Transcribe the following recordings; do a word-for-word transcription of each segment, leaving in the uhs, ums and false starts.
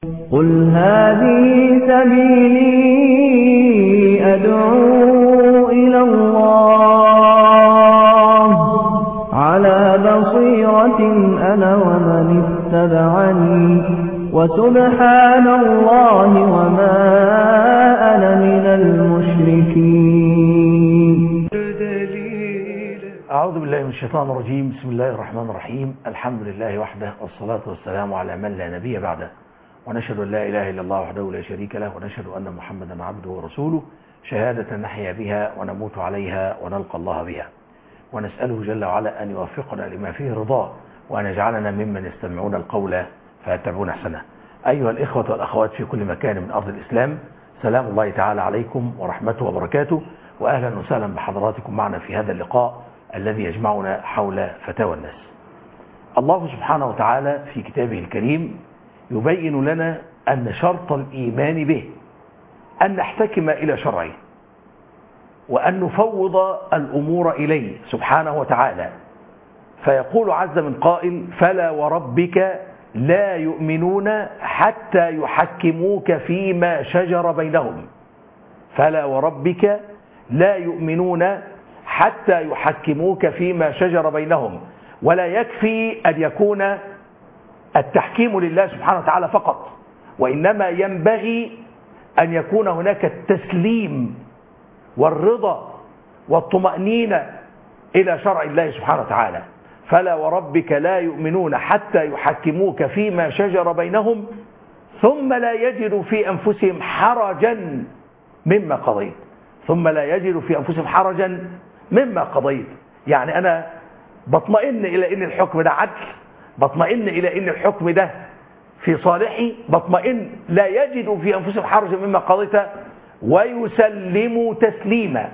قل هذه سبيلي أدعو إلى الله على بصيرة أنا ومن اتبعني وسبحان الله وما أنا من المشركين. أعوذ بالله من الشيطان الرجيم. بسم الله الرحمن الرحيم. الحمد لله وحده والصلاة والسلام على من لا نبي بعده، ونشهد أن لا إله إلا الله وحده لا شريك له، ونشهد أن محمدا عبده ورسوله، شهادة نحيا بها ونموت عليها ونلقى الله بها، ونسأله جل وعلا أن يوفقنا لما فيه رضاه، وأن يجعلنا ممن يستمعون القول فيتبعون أحسنه. أيها الإخوة والأخوات في كل مكان من أرض الإسلام، سلام الله تعالى عليكم ورحمته وبركاته، وأهلا وسهلا بحضراتكم معنا في هذا اللقاء الذي يجمعنا حول فتاوى الناس. الله سبحانه وتعالى في كتابه الكريم يبين لنا أن شرط الإيمان به أن نحتكم إلى شرعه، وأن نفوض الأمور إليه سبحانه وتعالى. فيقول عز من قائل: فلا وربك لا يؤمنون حتى يحكموك فيما شجر بينهم. فلا وربك لا يؤمنون حتى يحكموك فيما شجر بينهم. ولا يكفي أن يكون التحكيم لله سبحانه وتعالى فقط، وإنما ينبغي أن يكون هناك التسليم والرضا والطمأنينة إلى شرع الله سبحانه وتعالى. فلا وربك لا يؤمنون حتى يحكموك فيما شجر بينهم ثم لا يجدوا في أنفسهم حرجا مما قضيت. ثم لا يجدوا في أنفسهم حرجا مما قضيت، يعني أنا بطمئن إلى أن الحكم ده عدل، بطمئن إلى أن الحكم ده في صالحي، بطمئن لا يجدوا في أنفسهم حرجا مما قضيت، ويسلموا تسليما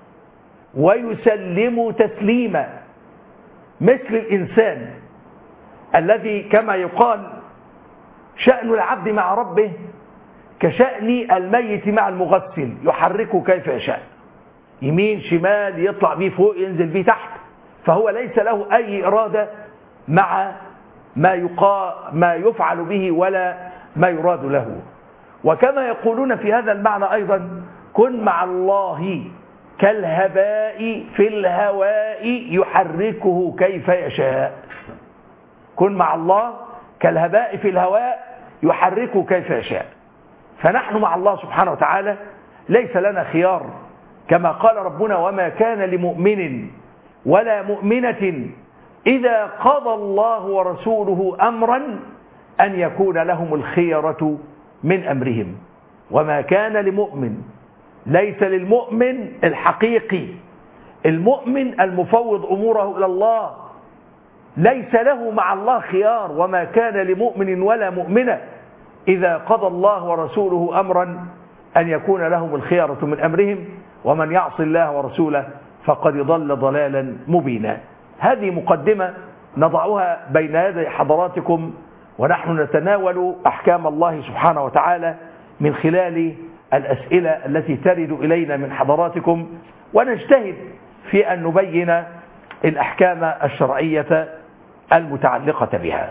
ويسلموا تسليما مثل الإنسان الذي كما يقال شأن العبد مع ربه كشأن الميت مع المغسل، يحركه كيف يشاء، يمين شمال، يطلع بيه فوق ينزل بيه تحت، فهو ليس له أي إرادة مع ما يقا ما يفعل به ولا ما يراد له. وكما يقولون في هذا المعنى أيضا: كن مع الله كالهباء في الهواء يحركه كيف يشاء. كن مع الله كالهباء في الهواء يحركه كيف يشاء. فنحن مع الله سبحانه وتعالى ليس لنا خيار، كما قال ربنا: وما كان لمؤمن ولا مؤمنة إذا قضى الله ورسوله أمرا أن يكون لهم الخيرة من أمرهم. وما كان لمؤمن، ليس للمؤمن الحقيقي، المؤمن المفوض أموره إلى الله، ليس له مع الله خيار. وما كان لمؤمن ولا مؤمنة إذا قضى الله ورسوله أمرا أن يكون لهم الخيرة من أمرهم، ومن يعص الله ورسوله فقد ضل ضلالا مبينا. هذه مقدمة نضعها بين يدي حضراتكم، ونحن نتناول أحكام الله سبحانه وتعالى من خلال الأسئلة التي ترد إلينا من حضراتكم، ونجتهد في أن نبين الأحكام الشرعية المتعلقة بها.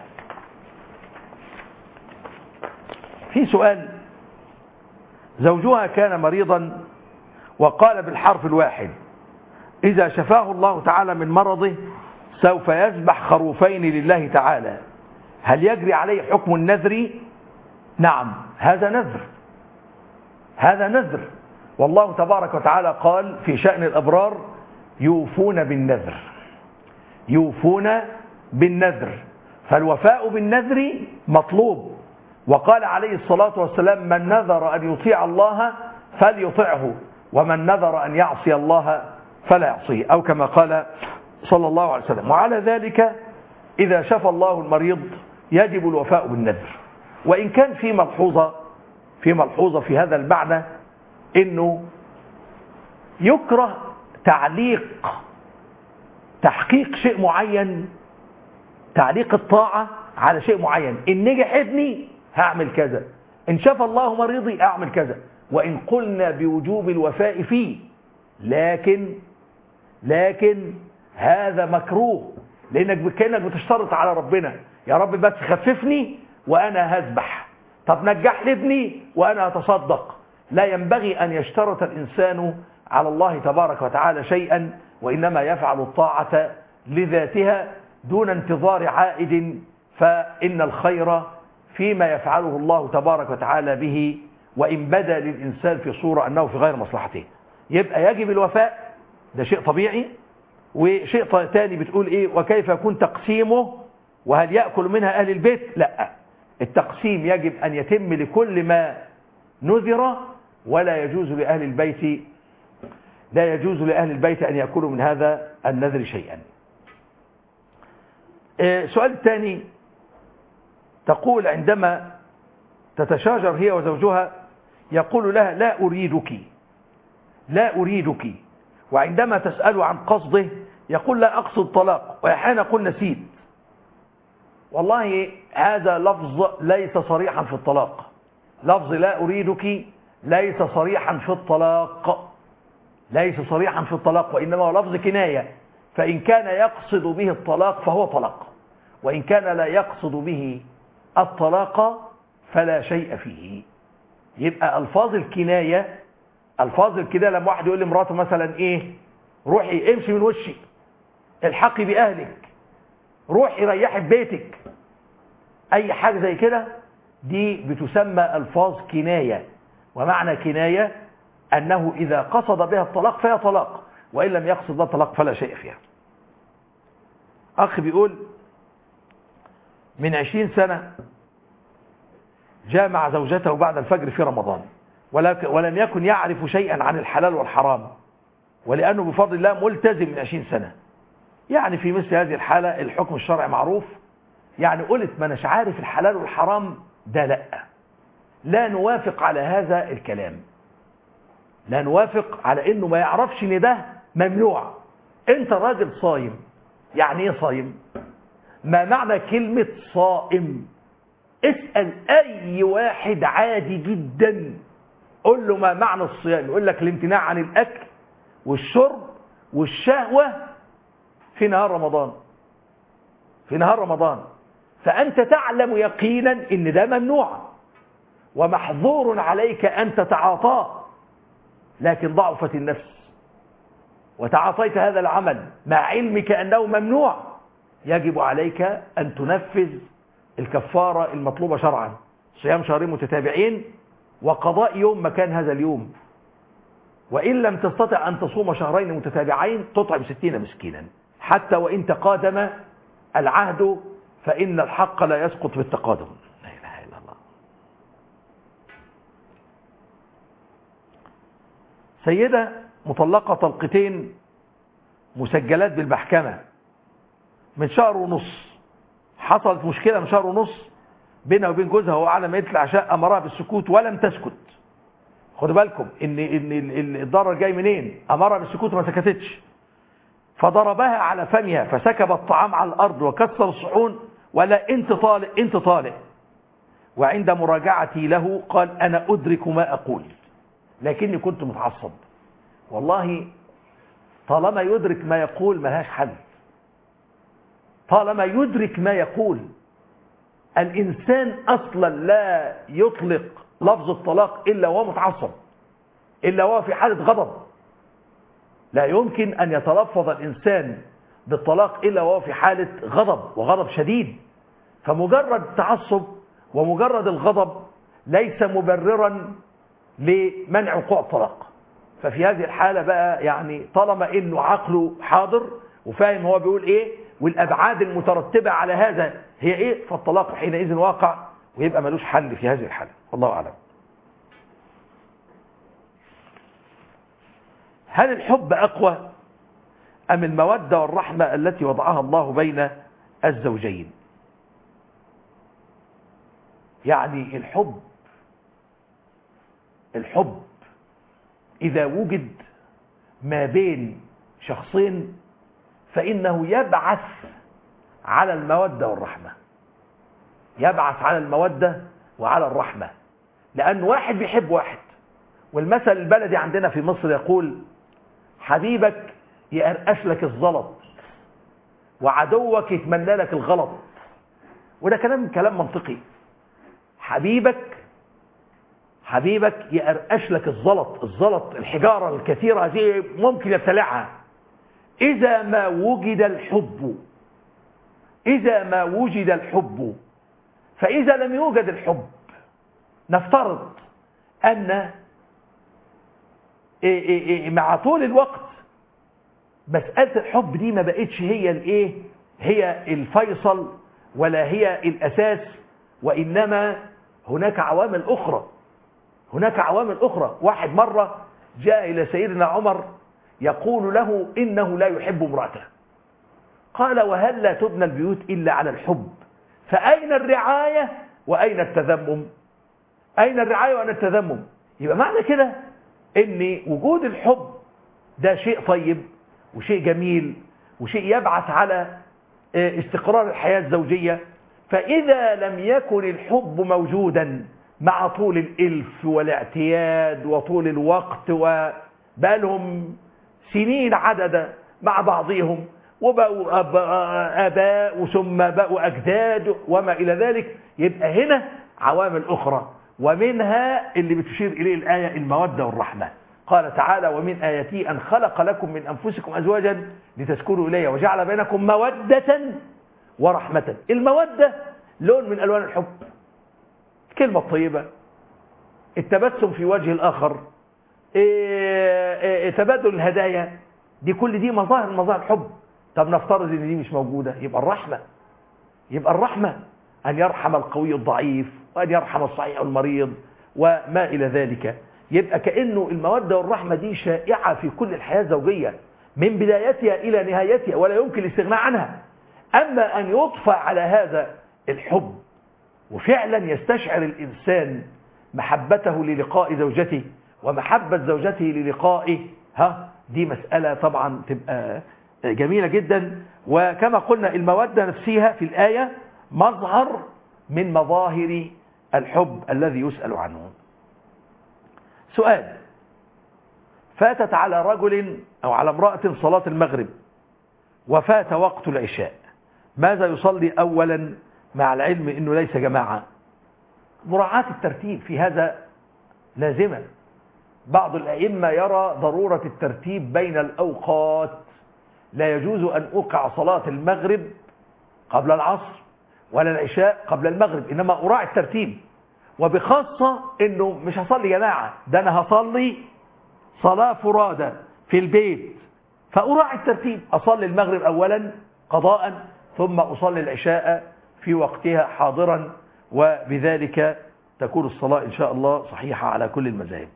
في سؤال: زوجها كان مريضا وقال بالحرف الواحد: إذا شفاه الله تعالى من مرضه سوف يذبح خروفين لله تعالى، هل يجري عليه حكم النذر؟ نعم، هذا نذر، هذا نذر. والله تبارك وتعالى قال في شأن الأبرار: يوفون بالنذر، يوفون بالنذر. فالوفاء بالنذر مطلوب. وقال عليه الصلاة والسلام: من نذر أن يطيع الله فليطعه، ومن نذر أن يعصي الله فلا يعصيه، أو كما قال صلى الله عليه وسلم. وعلى ذلك إذا شفى الله المريض يجب الوفاء بالنذر. وإن كان في ملحوظة في ملحوظة في هذا المعنى، إنه يكره تعليق تحقيق شيء معين، تعليق الطاعة على شيء معين. إن نجح ابني هعمل كذا، إن شفى الله مريضي أعمل كذا. وإن قلنا بوجوب الوفاء فيه، لكن لكن هذا مكروه، لأنك كأنك بتشترط على ربنا: يا رب بس خففني وأنا هذبح. طب نجح لي ابني وأنا أتصدق. لا ينبغي أن يشترط الإنسان على الله تبارك وتعالى شيئا، وإنما يفعل الطاعة لذاتها دون انتظار عائد، فإن الخير فيما يفعله الله تبارك وتعالى به، وإن بدا للإنسان في صورة أنه في غير مصلحته. يبقى يجب الوفاء، ده شيء طبيعي. وشيء تاني بتقول إيه؟ وكيف يكون تقسيمه وهل يأكل منها أهل البيت؟ لا، التقسيم يجب أن يتم لكل ما نذر، ولا يجوز لأهل البيت لا يجوز لأهل البيت أن يأكلوا من هذا النذر شيئا. السؤال الثاني، تقول عندما تتشاجر هي وزوجها يقول لها لا أريدك لا أريدك، وعندما تسأل عن قصده يقول لا أقصد طلاق، وأحيانا يقول نسيت. والله هذا لفظ ليس صريحا في الطلاق. لفظ لا أريدك ليس صريحا في الطلاق ليس صريحا في الطلاق وإنما هو لفظ كناية. فإن كان يقصد به الطلاق فهو طلاق، وإن كان لا يقصد به الطلاق فلا شيء فيه. يبقى ألفاظ الكناية ألفاظ الكناية لما واحد يقول لمراته مثلا إيه، روحي امشي من وشي، الحقي بأهلك، روحي ريحي ببيتك، أي حاجة زي كده، دي بتسمى ألفاظ كناية. ومعنى كناية أنه إذا قصد بها الطلاق فهي طلاق، وإن لم يقصد بها الطلاق فلا شيء فيها. أخ بيقول من عشرين سنة جامع زوجته بعد الفجر في رمضان، ولم يكن يعرف شيئا عن الحلال والحرام، ولأنه بفضل الله ملتزم من عشرين سنة. يعني في مثل هذه الحالة الحكم الشرعي معروف. يعني قلت ما نش عارف الحلال والحرام، ده لا لا نوافق على هذا الكلام، لا نوافق على انه ما يعرفش ان ده ممنوع. انت راجل صايم، يعني ايه صايم؟ ما معنى كلمة صائم؟ اسأل اي واحد عادي جدا، قل له ما معنى الصيام، يقول لك الامتناع عن الاكل والشرب والشهوة في نهار رمضان في نهار رمضان فأنت تعلم يقينا ان ده ممنوع ومحظور عليك أن تتعاطاه، لكن ضعفت النفس وتعاطيت هذا العمل مع علمك أنه ممنوع. يجب عليك أن تنفذ الكفارة المطلوبة شرعا، صيام شهرين متتابعين وقضاء يوم مكان هذا اليوم. وإن لم تستطع أن تصوم شهرين متتابعين تطعم ستين مسكينا، حتى وإن تقادم العهد، فإن الحق لا يسقط بالتقادم. لا إله إلا الله. سيدة مطلقة طلقتين مسجلات بالمحكمة من شهر ونص، حصلت مشكلة من شهر ونص بينها وبين جوزها، وهو على ما يطلع عشاء أمرها بالسكوت ولم تسكت. خدوا بالكم ان ان الضرر جاي منين. امرها بالسكوت وما سكتتش، فضربها على فمها فسكب الطعام على الارض وكسر الصحون، ولا انت طالق انت طالق. وعند مراجعتي له قال انا ادرك ما اقول لكني كنت متعصب. والله طالما يدرك ما يقول ملهاش حل، طالما يدرك ما يقول. الانسان اصلا لا يطلق لفظ الطلاق إلا وهو متعصب، إلا وهو في حالة غضب. لا يمكن أن يتلفظ الإنسان بالطلاق إلا وهو في حالة غضب، وغضب شديد. فمجرد التعصب ومجرد الغضب ليس مبررا لمنع وقوع الطلاق. ففي هذه الحالة بقى يعني طالما إنه عقله حاضر وفاهم هو بيقول إيه والأبعاد المترتبة على هذا هي إيه، فالطلاق حينئذ واقع ويبقى ملوش حل في هذه الحالة. والله أعلم. هل الحب أقوى أم المودة والرحمة التي وضعها الله بين الزوجين؟ يعني الحب الحب إذا وجد ما بين شخصين فإنه يبعث على المودة والرحمة، يبعث على المودة وعلى الرحمة، لأن واحد بيحب واحد. والمثل البلدي عندنا في مصر يقول حبيبك يقرقش لك الزلط وعدوك يتمنى لك الغلط. وده كلام كلام منطقي. حبيبك حبيبك يقرقش لك الزلط الزلط الحجارة الكثيرة دي ممكن يبتلعها. إذا ما وجد الحب إذا ما وجد الحب فإذا لم يوجد الحب، نفترض أن مع طول الوقت مسألة الحب دي ما بقتش هي الايه هي الفيصل ولا هي الأساس، وإنما هناك عوامل أخرى هناك عوامل أخرى. واحد مرة جاء إلى سيدنا عمر يقول له إنه لا يحب امرأته، قال وهل لا تبنى البيوت إلا على الحب، فأين الرعاية وأين التذمم؟ أين الرعاية وأين التذمم؟ يبقى معنى كده إن وجود الحب ده شيء طيب وشيء جميل وشيء يبعث على استقرار الحياة الزوجية. فإذا لم يكن الحب موجودا مع طول الإلف والاعتياد وطول الوقت وبقالهم سنين عددا مع بعضهم وبقوا آباء ثم بقوا أجداد وما إلى ذلك، يبقى هنا عوامل أخرى، ومنها اللي بتشير إليه الآية المودة والرحمة. قال تعالى ومن آياته أن خلق لكم من أنفسكم أزواجا لتسكنوا إليها وجعل بينكم مودة ورحمة. المودة لون من ألوان الحب، الكلمة الطيبة، التبسم في وجه الآخر، إيه إيه تبادل الهدايا، دي كل دي مظاهر مظاهر الحب. طب نفترض ان دي مش موجودة، يبقى الرحمة يبقى الرحمة أن يرحم القوي الضعيف وأن يرحم الصحيح المريض وما إلى ذلك. يبقى كأنه المودة والرحمة دي شائعة في كل الحياة الزوجية من بدايتها إلى نهايتها ولا يمكن الاستغناء عنها. أما أن يطفى على هذا الحب وفعلا يستشعر الإنسان محبته للقاء زوجته ومحبة زوجته للقائه، ها دي مسألة طبعا تبقى جميلة جدا. وكما قلنا المودة نفسها في الآية مظهر من مظاهر الحب الذي يسأل عنه. سؤال: فاتت على رجل أو على امرأة صلاة المغرب وفات وقت العشاء، ماذا يصلي أولا مع العلم أنه ليس جماعة؟ مراعاة الترتيب في هذا لازمة. بعض الأئمة يرى ضرورة الترتيب بين الأوقات، لا يجوز أن أوقع صلاة المغرب قبل العصر ولا العشاء قبل المغرب، إنما أراعي الترتيب، وبخاصة أنه مش هصلي جماعة، ده أنا هصلي صلاة فرادة في البيت، فأراعي الترتيب، أصلي المغرب أولا قضاء ثم أصلي العشاء في وقتها حاضرا، وبذلك تكون الصلاة إن شاء الله صحيحة على كل المذاهب.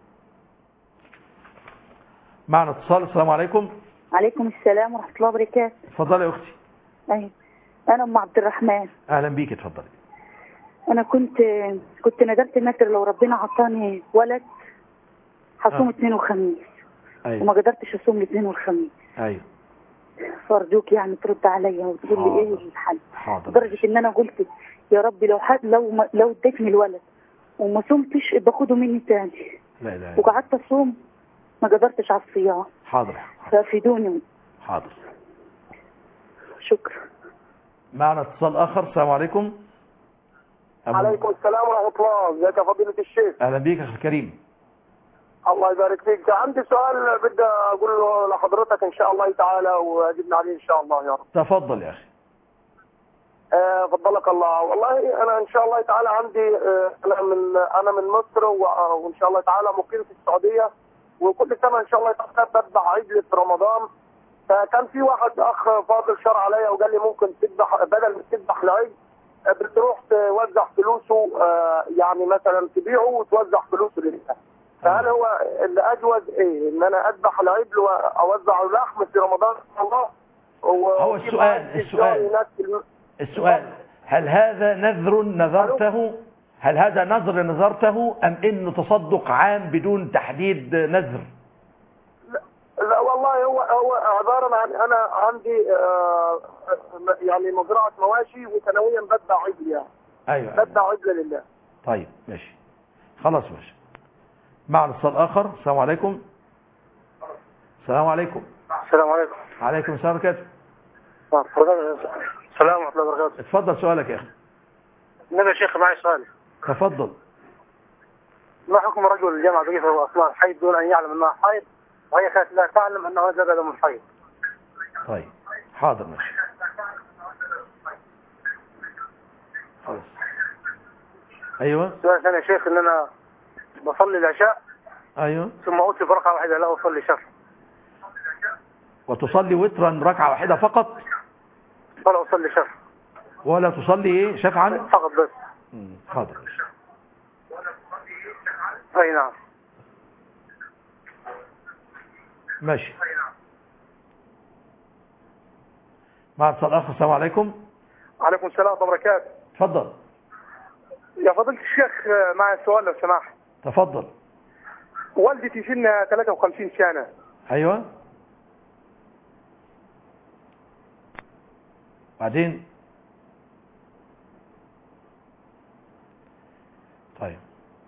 معنا اتصال. السلام عليكم. عليكم السلام ورحمة الله وبركاته. اتفضلي يا أختي. أيوة. أنا أم عبد الرحمن. أهلا بيك، اتفضلي. أنا كنت كنت ندمت النذر لو ربنا عطاني ولد هصوم اثنين آه. وخميس. أيوة. وما قدرتش أصوم الاثنين والخميس. أيوة. فأرجوك يعني ترد عليا وتقول لي إيه الحل. حاضر. لدرجة إن أنا قلت يا ربي لو حد لو ما لو اديتني الولد وما صمتش باخده مني تاني. لا لا. وقعدت أصوم ما قدرتش على الصيام. حاضر. فافيدوني. حاضر. شكرا. معنا اتصال آخر. السلام عليكم. أبو... عليكم السلام ورحمة الله. ازيك يا فضيلة الشيخ؟ أهلا بيك يا أخي الكريم. الله يبارك فيك. عندي سؤال بدي أقول لحضرتك إن شاء الله تعالى وأجبنا عليه إن شاء الله يا رب. تفضل يا أخي. آه فضلك الله. والله أنا إن شاء الله تعالى عندي آه أنا من أنا من مصر وإن شاء الله تعالى مقيم في السعودية، وكل سنة إن شاء الله تعالى بذبح عجل في رمضان. فكان في واحد أخ فاضل شرع عليا وقال لي ممكن تذبح بدل ما تذبح العجل بتروح توزع فلوسه، آه يعني مثلا تبيعه وتوزع فلوسه لله. فهل هو اللي أجوز إيه؟ إن أنا أذبح العجل وأوزع لحم في رمضان إن شاء الله؟ هو السؤال السؤال السؤال هل هذا نذر نذرته؟ هل هذا نذر نذرته أم إنه تصدق عام بدون تحديد نذر؟ لا, لا والله هو هو عبارة عن أنا عندي آه يعني مزرعة مواشي وسنويا بذبح عجل يعني. أيوة. بذبح عجل لله. طيب ماشي. خلاص ماشي. معنا اتصال آخر. السلام عليكم. السلام عليكم. السلام عليكم. عليكم السلام ورحمة الله. السلام ورحمة الله وبركاته. اتفضل سؤالك يا أخي. النبي يا شيخ معي سؤال. تفضل. ما حكم رجل جمع بقيته وأصناف الحيض دون أن يعلم أنها حيض وهي كانت لا تعلم أنه زبد من الحيض؟ طيب حاضر ماشي خلاص. ايوه سؤال ثاني يا شيخ، ان انا بصلي العشاء ايوه ثم اوتي بركعه واحده لا اصلي شفع. وتصلي وترا ركعه واحده فقط ولا اصلي شفع ولا تصلي ايه شفعا فقط بس؟ امم حاضر ماشي. اي نعم ماشي. مع اتصال اخر. السلام عليكم. وعليكم السلام ورحمه الله وبركاته. تفضل يا فضيله الشيخ، معي سؤال لو سمحت. تفضل. والدتي سنها ثلاثة وخمسين سنه. ايوه بعدين طيب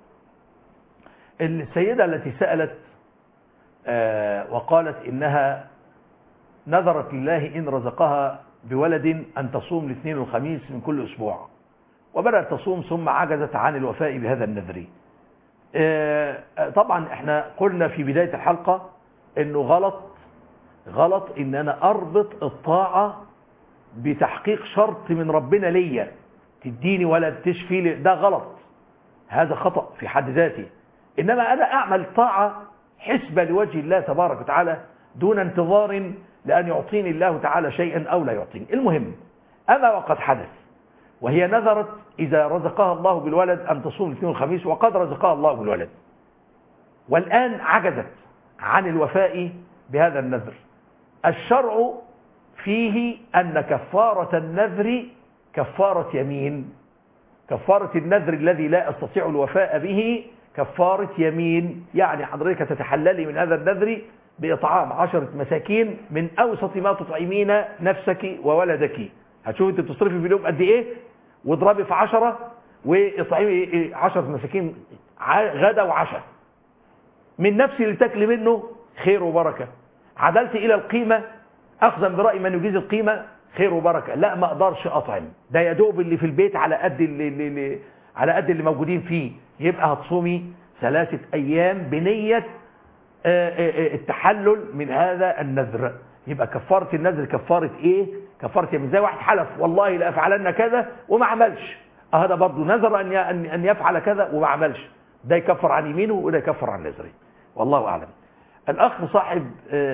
السيدة التي سألت آه وقالت إنها نذرت لله إن رزقها بولد أن تصوم الاثنين والخميس من كل أسبوع، وبدأت تصوم ثم عجزت عن الوفاء بهذا النذر. آه طبعا احنا قلنا في بداية الحلقة انه غلط غلط ان انا اربط الطاعة بتحقيق شرط من ربنا ليا، تديني ولا تشفي لي، ده غلط، هذا خطأ في حد ذاته. انما انا اعمل طاعة حسبة لوجه الله تبارك وتعالى دون انتظار لان يعطيني الله تعالى شيئا او لا يعطيني. المهم اما وقد حدث وهي نذرت اذا رزقها الله بالولد ان تصوم الاثنين والخميس، وقد رزقها الله بالولد والان عجزت عن الوفاء بهذا النذر. الشرع فيه ان كفارة النذر كفارة يمين. كفارة النذر الذي لا استطيع الوفاء به كفارة يمين، يعني حضرتك تتحللي من هذا النذر بإطعام عشرة مساكين من أوسط ما تطعمين نفسك وولدك. هتشوف انت بتصرفي في اليوم قد ايه واضربي في عشرة واطعمي عشرة مساكين غدا وعشاء من نفس اللي تاكلي منه، خير وبركة. عدلت إلى القيمة أخذا برأي من يجيز القيمة، خير وبركة. لا ما أقدرش أطعم، ده يدوب اللي في البيت على قد اللي, اللي على قد اللي موجودين فيه. يبقى هتصومي ثلاثة أيام بنية التحلل من هذا النذر. يبقى كفارة النذر كفارة إيه؟ كفارة يمين. زي واحد حلف والله لا أفعلن كذا وما عملش، هذا برضه نذر أن أن يفعل كذا وما عملش، ده يكفر عن يمينه وده يكفر عن نذره. والله أعلم. الأخ صاحب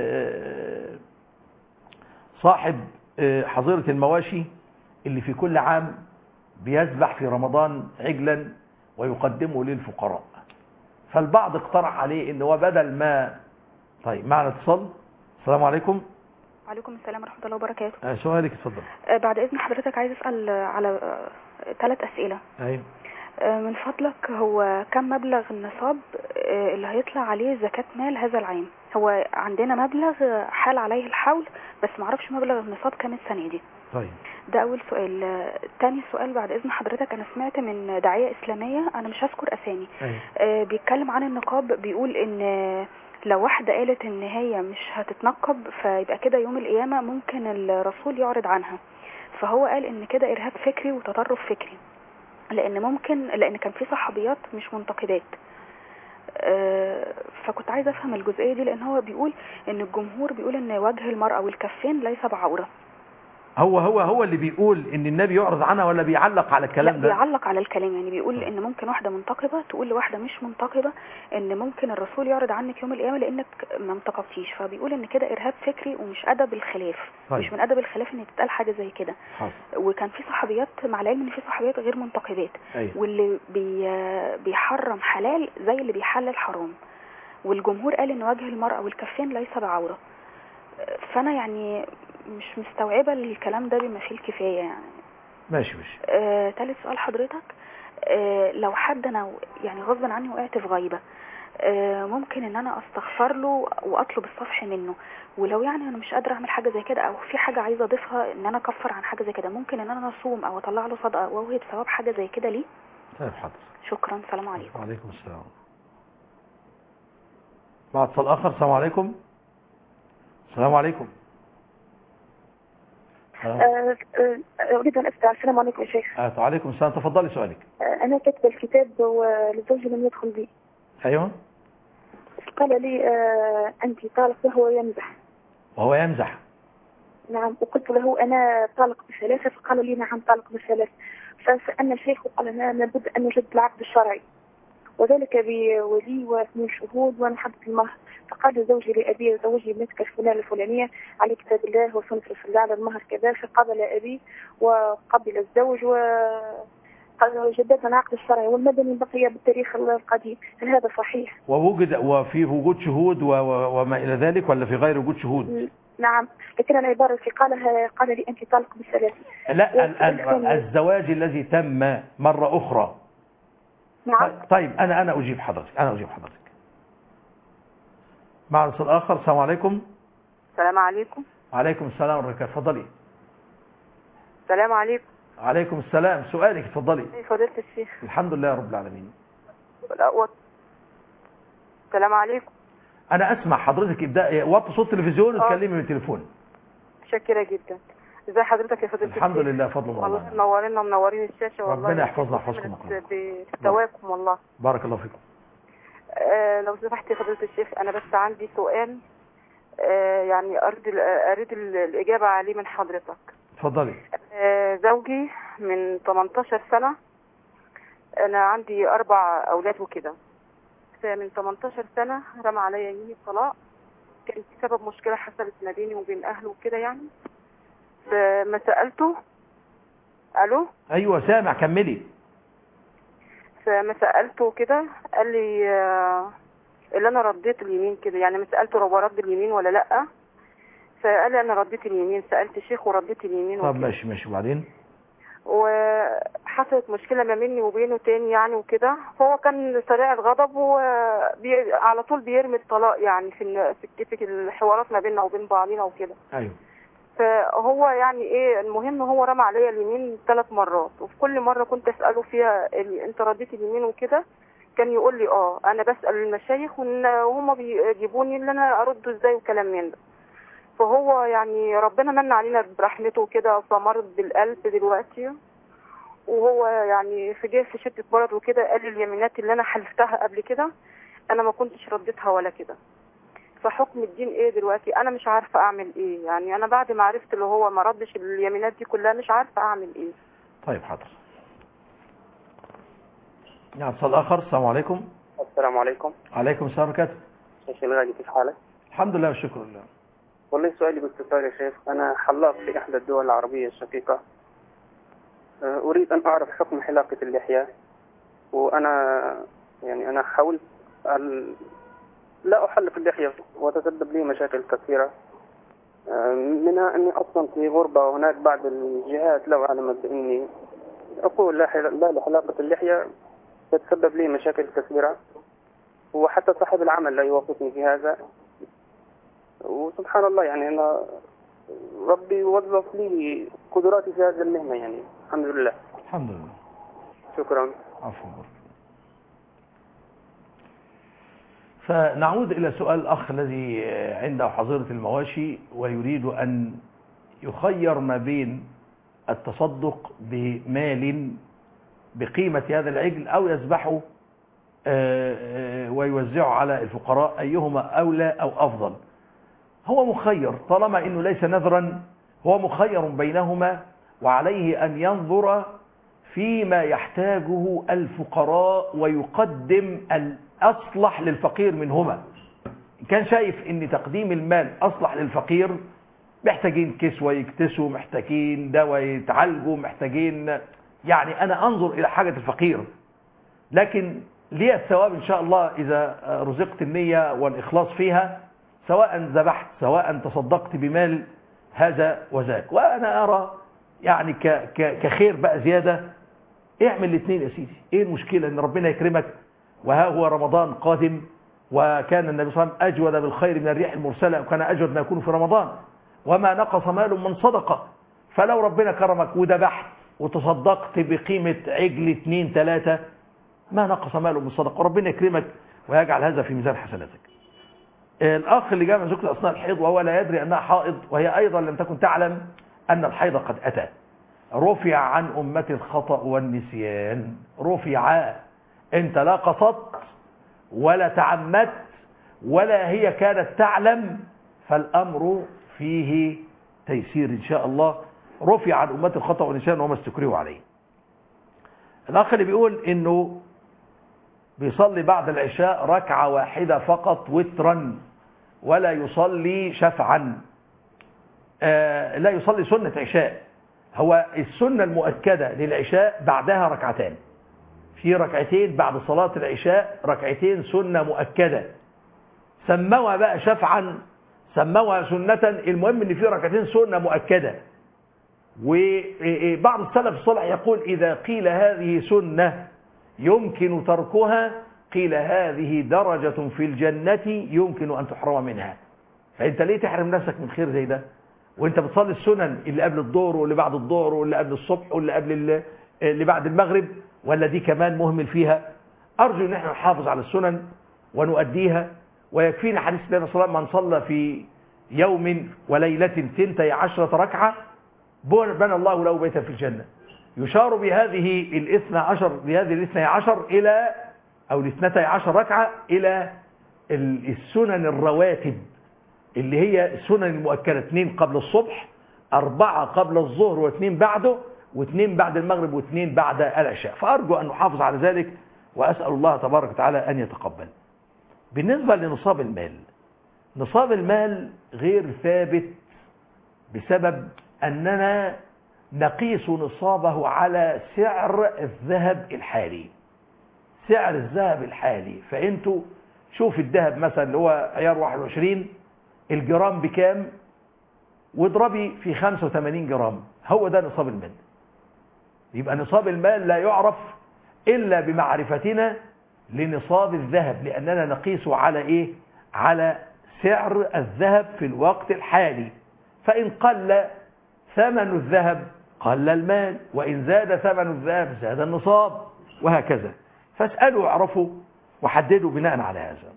صاحب حظيرة المواشي اللي في كل عام بيذبح في رمضان عجلا ويقدمه للفقراء، فالبعض اقترح عليه ان هو بدل ما طيب معنا اتصال. السلام عليكم. وعليكم السلام ورحمة الله وبركاته. آه سؤالك اتفضل. آه بعد اذن حضرتك عايز اسال على ثلاث آه اسئله. ايوه. آه من فضلك، هو كم مبلغ النصاب آه اللي هيطلع عليه زكاة مال هذا العام؟ هو عندنا مبلغ حال عليه الحول بس معرفش مبلغ النصاب كام السنة دي. طيب ده اول سؤال. آه تاني سؤال بعد اذن حضرتك، انا سمعت من داعية اسلامية انا مش هذكر اسامي أيوة. آه بيتكلم عن النقاب، بيقول ان آه لو واحدة قالت ان هي مش هتتنقب فيبقى كده يوم القيامة ممكن الرسول يعرض عنها، فهو قال ان كده ارهاب فكري وتطرف فكري، لان ممكن لان كان في صحابيات مش منتقبات. أه فكنت عايزه افهم الجزئيه دي، لان هو بيقول ان الجمهور بيقول ان وجه المرأة والكفين ليس بعورة. هو هو هو اللي بيقول ان النبي يعرض عنها ولا بيعلق على الكلام لا ده؟ بيعلق على الكلام، يعني بيقول ان ممكن واحده منتقبه تقول لواحده مش منتقبه ان ممكن الرسول يعرض عنك يوم القيامه لانك ما انتقبتيش، فبيقول ان كده ارهاب فكري ومش ادب الخلاف. طيب. مش من ادب الخلاف ان تتقال حاجه زي كده. وكان في صحابيات، مع العلم ان في صحابيات غير منتقبات. أيوة. واللي بي بيحرم حلال زي اللي بيحلل حرام، والجمهور قال ان وجه المرأة والكفين ليس بعورة. فانا يعني مش مستوعبة الكلام ده بما فيه الكفاية يعني. ماشي ماشي. آه، ثالث سؤال حضرتك، آه، لو حد انا يعني غصبا عني وقعت في غيبة، آه، ممكن ان انا استغفر له واطلب الصفح منه، ولو يعني انا مش قادرة اعمل حاجة زي كده او في حاجة عايزة اضيفها ان انا اكفر عن حاجة زي كده، ممكن ان انا اصوم او اطلع له صدقة واوهب ثواب حاجة زي كده ليه؟ طيب حاضر. شكرا. السلام عليكم. وعليكم السلام. مع اتصال اخر. السلام عليكم. السلام عليكم. أريد أن أسأل. السلام عليكم يا شيخ. آه وعليكم السلام. تفضلي سؤالك. أنا كاتبة الكتاب وللزوج لم يدخل بي. ايوه. قال لي آه أنت طالق وهو يمزح. وهو يمزح. نعم. وقلت له أنا طالق بثلاثة، فقال لي نعم طالق بثلاثة. فسألنا الشيخ وقال لنا لابد أن نجد العقد الشرعي، وذلك بولي واثنين شهود ونحدد المهر. فقال زوجي لأبي زوجي ابنتك الفلانة الفلانية على كتاب الله وسنة رسول الله على المهر كذا. فقبل أبي وقبل الزوج وجددنا العقد الشرعي، والمدني بقي بالتاريخ القديم. هل هذا صحيح؟ ووجد وفي وجود شهود وما إلى ذلك ولا في غير وجود شهود؟ نعم، لكن العبارة التي قالها قال لي أنت طالق بثلاث. لا الآن الزواج الذي تم مرة أخرى. نعم. طيب أنا أنا أجيب حضرتك أنا أجيب حضرتك مع الاتصال الآخر. السلام عليكم. السلام عليكم. وعليكم السلام ورحمة الله. اتفضلي. السلام عليكم. عليكم السلام. سؤالك اتفضلي. فضيلة الشيخ. الحمد لله رب العالمين. السلام عليكم. أنا أسمع حضرتك. ابدأ وطي صوت التلفزيون وتكلمي من التليفون. شاكرة جدا. ازي حضرتك يا فضيلة الشيخ؟ الحمد لله فضل الله. والله منورينا ومنورين الشاشة والله. ربنا يحفظنا ويحفظكم بتواكم والله. بارك الله فيكم. آه لو سمحت يا فضيلة الشيخ، أنا بس عندي سؤال آه يعني أريد أريد الإجابة عليه من حضرتك. اتفضلي. آه زوجي من ثمانية عشر سنة، أنا عندي أربع أولاد وكده، فمن ثمانية عشر سنة رمى عليا يمين الطلاق. كان سبب مشكلة حصلت ما بيني وبين أهله وكده يعني. فما سألته. ألو. أيوة سامع كملي. فما سألته كده قال لي آه اللي أنا رديت اليمين كده، يعني ما سألته هو رد اليمين ولا لأ، فقال لي أنا رديت اليمين، سألت الشيخ ورديت اليمين. طب ماشي ماشي. وبعدين وحصلت مشكلة ما بيني وبينه تاني يعني وكده، فهو كان سريع الغضب وعلى طول بيرمي الطلاق يعني في في الحوارات ما بيننا وبين بعضينا وكده. ايوه. فهو يعني ايه المهم هو رمى عليا اليمين ثلاث مرات، وفي كل مرة كنت اسأله فيها انت رديت اليمين وكده، كان يقول لي اه انا بسأل المشايخ وهم بيجيبوني اللي انا ارده ازاي وكلام من ده. فهو يعني ربنا من علينا برحمته وكده، فمرض بالقلب دلوقتي، وهو يعني في جه في شدة مرض وكده. قال لي اليمينات اللي انا حلفتها قبل كده انا ما كنتش رديتها ولا كده. فحكم الدين ايه دلوقتي؟ انا مش عارفه اعمل ايه يعني. انا بعد ما عرفت اللي هو ما ردش اليمينات دي كلها مش عارفه اعمل ايه. طيب حاضر. يا اتصال اخر. السلام عليكم. السلام عليكم. عليكم السلام ورحمه الله. شيخ الغالي كيف حالك؟ الحمد لله والشكر لله. والله سؤالي باختصار يا شيخ، انا حلاق في احدى الدول العربيه الشقيقه. اريد ان اعرف حكم حلاقه اللحيه، وانا يعني انا حاولت أن لا احلق اللحيه وتسبب لي مشاكل كثيره، منها اني اصلا في غربه، وهناك بعض الجهات لو علمت باني اقول لا لحلاقه اللحيه تتسبب لي مشاكل كثيره، وحتى صاحب العمل لا يوافقني في هذا. وسبحان الله يعني أنا ربي وظف لي قدراتي في هذه المهنة يعني الحمد لله. الحمد لله. شكرا. عفوا. فنعود إلى سؤال الأخ الذي عنده حظيرة المواشي ويريد أن يخير ما بين التصدق بمال بقيمة هذا العجل أو يذبحه ويوزعه على الفقراء، أيهما أولى أو أفضل؟ هو مخير طالما أنه ليس نذرا، هو مخير بينهما، وعليه أن ينظر فيما يحتاجه الفقراء ويقدم الأصلح للفقير منهما. كان شايف أن تقديم المال أصلح للفقير، محتاجين كسوة يكتسوا، محتاجين دواء يتعالجوا، محتاجين يعني أنا أنظر إلى حاجة الفقير، لكن لي الثواب إن شاء الله إذا رزقت النية والإخلاص فيها، سواء ذبحت سواء تصدقت بمال هذا وذاك. وأنا أرى يعني كخير بقى زيادة، اعمل الاثنين يا سيدي. ايه المشكلة ان ربنا يكرمك؟ وها هو رمضان قادم، وكان النبي صلى الله عليه وسلم أجود بالخير من الريح المرسلة، وكان أجود ما يكون في رمضان، وما نقص مال من صدقة. فلو ربنا كرمك وذبحت وتصدقت بقيمة عجل اثنين ثلاثة، ما نقص مال من صدقة، وربنا يكرمك ويجعل هذا في ميزان حسناتك. الأخ اللي جاء من زوجته أثناء الحيض وهو لا يدري أنها حائض، وهي أيضا لم تكن تعلم أن الحيض قد أتى، رفع عن أمة الخطأ والنسيان، رفع. أنت لا قصدت ولا تعمدت ولا هي كانت تعلم، فالأمر فيه تيسير إن شاء الله. رفع عن أمة الخطأ والنسيان وما استكرهوا عليه. الأخ اللي بيقول إنه بيصلي بعد العشاء ركعة واحدة فقط وترا ولا يصلي شفعا، آه لا يصلي سنة عشاء. هو السنة المؤكدة للعشاء بعدها ركعتان، في ركعتين بعد صلاة العشاء، ركعتين سنة مؤكدة، سموها بقى شفعا سموها سنة، المهم ان في ركعتين سنة مؤكدة. وبعض السلف الصالح يقول إذا قيل هذه سنة يمكن تركها قيل هذه درجة في الجنة يمكن أن تحرم منها. فأنت ليه تحرم نفسك من خير زي ده وانت بتصلي السنن اللي قبل الظهر واللي بعد الظهر واللي قبل الصبح واللي قبل اللي بعد المغرب، ولا دي كمان مهمل فيها؟ أرجو ان احنا نحافظ على السنن ونؤديها، ويكفينا حديث النبي صلى الله عليه وسلم من صلى في يوم وليلة ثنتي عشرة ركعة بنى الله له بيتا في الجنة. يشار بهذه الاثنى عشر بهذه الاثنى عشر إلى أو الاثنتي عشر ركعة إلى السنن الرواتب اللي هي السنن المؤكدة، اثنين قبل الصبح، أربعة قبل الظهر واثنين بعده، واثنين بعد المغرب واثنين بعد العشاء. فأرجو أن نحافظ على ذلك وأسأل الله تبارك وتعالى أن يتقبل. بالنسبة لنصاب المال، نصاب المال غير ثابت بسبب أننا نقيس نصابه على سعر الذهب الحالي. سعر الذهب الحالي، فأنتوا شوف الذهب مثلا اللي هو عيار واحد وعشرين الجرام بكام واضربي في خمسة وثمانين جرام، هو ده نصاب المال. يبقى نصاب المال لا يعرف إلا بمعرفتنا لنصاب الذهب، لأننا نقيسه على إيه؟ على سعر الذهب في الوقت الحالي. فإن قل ثمن الذهب قل المال، وإن زاد ثمن الذهب زاد النصاب، وهكذا. فاسألوا واعرفوا وحددوا بناء على هذا.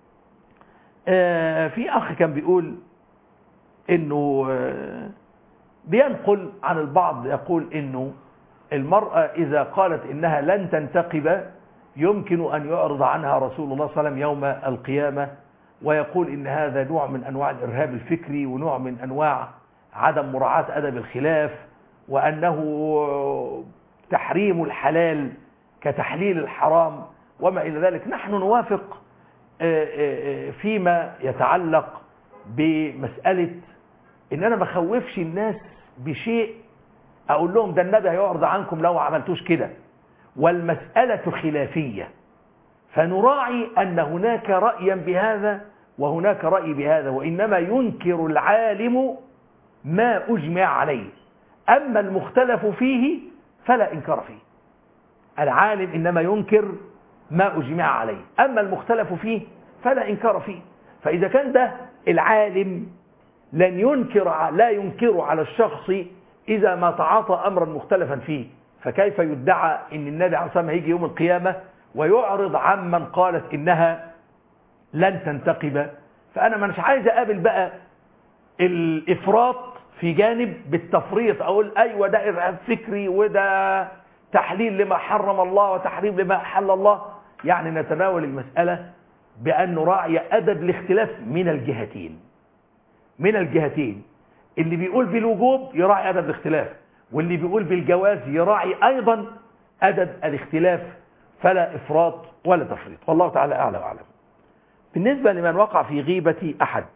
آه في أخ كان بيقول إنه آه بينقل عن البعض يقول إنه المرأة إذا قالت إنها لن تنتقب يمكن أن يعرض عنها رسول الله صلى الله عليه وسلم يوم القيامة، ويقول إن هذا نوع من أنواع الإرهاب الفكري ونوع من أنواع عدم مراعاة أدب الخلاف، وأنه تحريم الحلال كتحليل الحرام وما إلى ذلك. نحن نوافق فيما يتعلق بمسألة إن أنا ما خوفش الناس بشيء أقول لهم ده النبي هيعرض عنكم لو عملتوش كده، والمسألة خلافية، فنراعي أن هناك رأيا بهذا وهناك رأي بهذا، وإنما ينكر العالم ما أجمع عليه، أما المختلف فيه فلا إنكار فيه. العالم إنما ينكر ما أجمع عليه، أما المختلف فيه فلا إنكار فيه. فإذا كان ده العالم لن ينكر لا ينكر على الشخص إذا ما تعاطى أمرا مختلفا فيه، فكيف يدعى إن النبي عليه الصلاة والسلام هيجي يوم القيامة ويعرض عمن قالت إنها لن تنتقب؟ فأنا مش عايز أقابل بقى الإفراط في جانب بالتفريط، أقول أيوة ده إرهاب فكري وده تحليل لما حرم الله وتحريم لما أحل الله. يعني نتناول المسألة بأن نراعي أدب الاختلاف من الجهتين من الجهتين اللي بيقول بالوجوب يراعي أدب الاختلاف، واللي بيقول بالجواز يراعي أيضا أدب الاختلاف، فلا إفراط ولا تفريط. والله تعالى أعلى وأعلم. بالنسبة لمن وقع في غيبة أحد،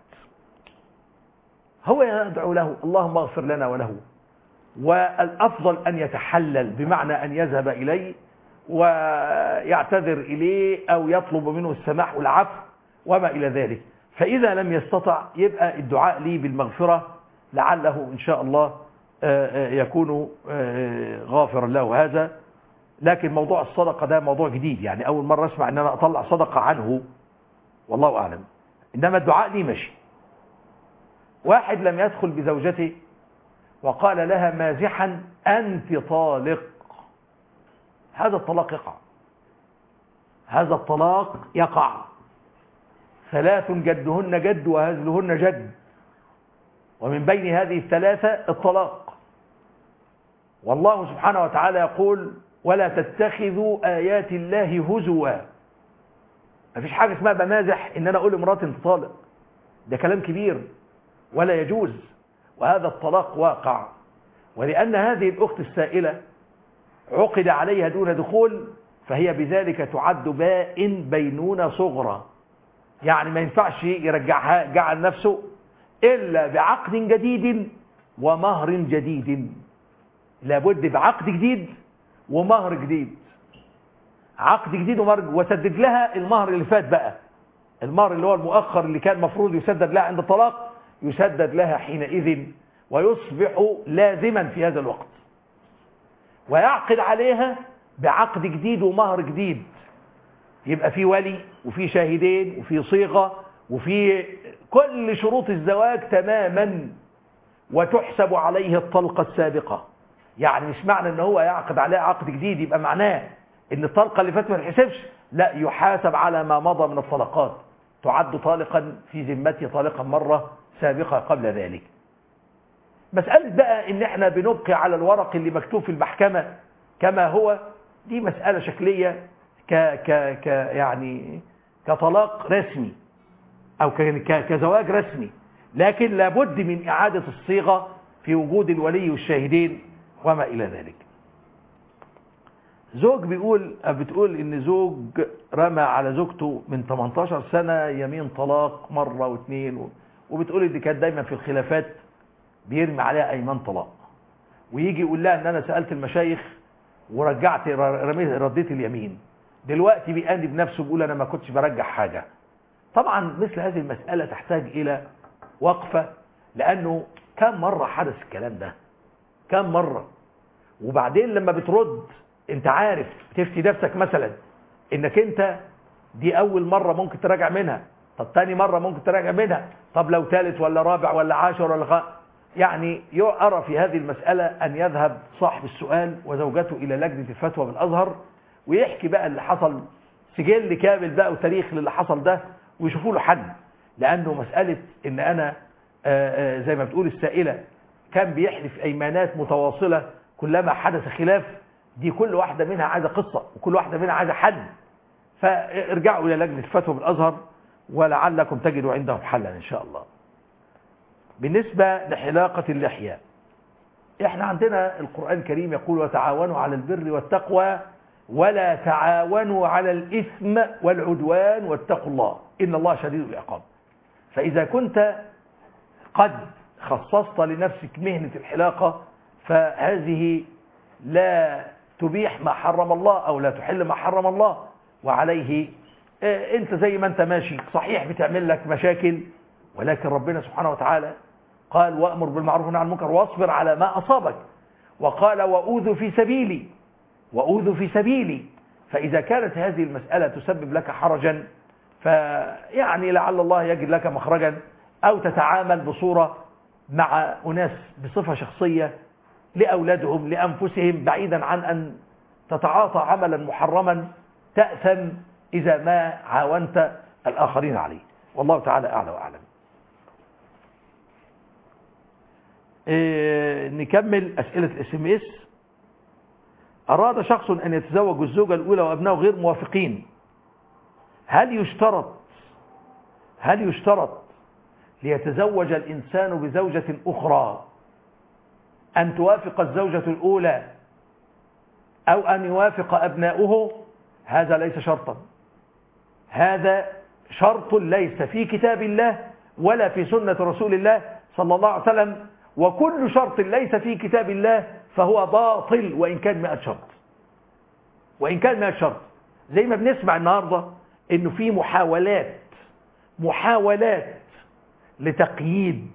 هو يدعو له اللهم اغفر لنا وله، والأفضل أن يتحلل بمعنى أن يذهب إليه ويعتذر إليه أو يطلب منه السماح والعفو وما إلى ذلك. فإذا لم يستطع يبقى الدعاء لي بالمغفرة، لعله إن شاء الله يكون غافرا له هذا. لكن موضوع الصدقة ده موضوع جديد، يعني أول مرة أسمع أن أنا أطلع صدقة عنه، والله أعلم. إنما الدعاء لي ماشي. واحد لم يدخل بزوجته وقال لها مازحا أنت طالق، هذا الطلاق يقع هذا الطلاق يقع ثلاث جدهن جد وهزلهن جد، ومن بين هذه الثلاثة الطلاق. والله سبحانه وتعالى يقول ولا تتخذوا آيات الله هزوا، مفيش حاجة اسمها بمازح ان انا اقول لمراتي انت طالق، ده كلام كبير ولا يجوز، وهذا الطلاق واقع. ولأن هذه الأخت السائلة عقد عليها دون دخول، فهي بذلك تعد بائن بينونة صغرى، يعني ما ينفعش يرجعها جعل نفسه إلا بعقد جديد ومهر جديد، لابد بعقد جديد ومهر جديد، عقد جديد ومهر، وسدد لها المهر اللي فات بقى، المهر اللي هو المؤخر اللي كان مفروض يسدد لها عند الطلاق يسدد لها حينئذ، ويصبح لازما في هذا الوقت، ويعقد عليها بعقد جديد ومهر جديد، يبقى في ولي وفي شاهدين وفي صيغة وفي كل شروط الزواج تماما، وتحسب عليه الطلقة السابقة. يعني مش معنى ان هو يعقد عليها عقد جديد يبقى معناه ان الطلقة اللي فاتت ما تحسبش، لا، يحاسب على ما مضى من الطلقات، تعد طالقا في ذمته طالقا مرة سابقة قبل ذلك. مسألة بقى ان احنا بنبقي على الورق اللي مكتوب في المحكمة كما هو، دي مسألة شكلية ك ك ك يعني كطلاق رسمي او ك كزواج رسمي، لكن لابد من اعادة الصيغة في وجود الولي والشاهدين وما الى ذلك. زوج بيقول بتقول ان زوج رمى على زوجته من تمنتاشر سنة يمين طلاق مرة واثنين، وبتقول ان كانت دايما في الخلافات بيرمي عليها ايمان طلاق، ويجي يقول لها ان انا سألت المشايخ ورجعت رميت رديت اليمين، دلوقتي بيأنب نفسه بيقول انا ما كنتش برجع حاجة. طبعا مثل هذه المسألة تحتاج الى وقفة، لانه كم مرة حدث الكلام ده، كم مرة، وبعدين لما بترد انت عارف تفتي نفسك مثلا انك انت دي اول مرة ممكن تراجع منها، طب تاني مرة ممكن تراجع منها، طب لو ثالث ولا رابع ولا عاشر ولا خ... يعني يرى في هذه المسألة ان يذهب صاحب السؤال وزوجته الى لجنة الفتوى بالازهر ويحكي بقى اللي حصل، سجل كامل بقى وتاريخ للي حصل ده، ويشوفوا له حل. لانه مسألة ان انا آآ آآ زي ما بتقول السائلة كان بيحلف ايمانات متواصلة كلما حدث خلاف، دي كل واحدة منها عايزة قصة وكل واحدة منها عايزة حل. فارجعوا إلى لجنة الفتوى بالأزهر ولعلكم تجدوا عندهم حلا إن شاء الله. بالنسبة لحلاقة اللحية، احنا عندنا القرآن الكريم يقول وتعاونوا على البر والتقوى ولا تعاونوا على الإثم والعدوان واتقوا الله إن الله شديد العقاب. فإذا كنت قد خصصت لنفسك مهنة الحلاقة فهذه لا تبيح ما حرم الله أو لا تحل ما حرم الله، وعليه انت زي ما انت ماشي صحيح بتعمل لك مشاكل، ولكن ربنا سبحانه وتعالى قال وأمر بالمعروف والنهي عن المنكر واصبر على ما أصابك، وقال وأوذوا في سبيلي وأوذوا في سبيلي. فإذا كانت هذه المسألة تسبب لك حرجا فيعني لعل الله يجد لك مخرجا، أو تتعامل بصورة مع أناس بصفة شخصية لأولادهم لأنفسهم، بعيدا عن أن تتعاطى عملا محرما تأثم إذا ما عاونت الآخرين عليه. والله تعالى أعلى وأعلم. إيه نكمل أسئلة الاس ام اس. أراد شخص أن يتزوج الزوجة الأولى وأبنائه غير موافقين، هل يشترط هل يشترط ليتزوج الإنسان بزوجة أخرى أن توافق الزوجة الأولى أو أن يوافق أبناؤه؟ هذا ليس شرطا، هذا شرط ليس في كتاب الله ولا في سنة رسول الله صلى الله عليه وسلم، وكل شرط ليس في كتاب الله فهو باطل وإن كان مئة شرط، وإن كان مئة شرط. زي ما بنسمع النهاردة إنه في محاولات محاولات لتقييد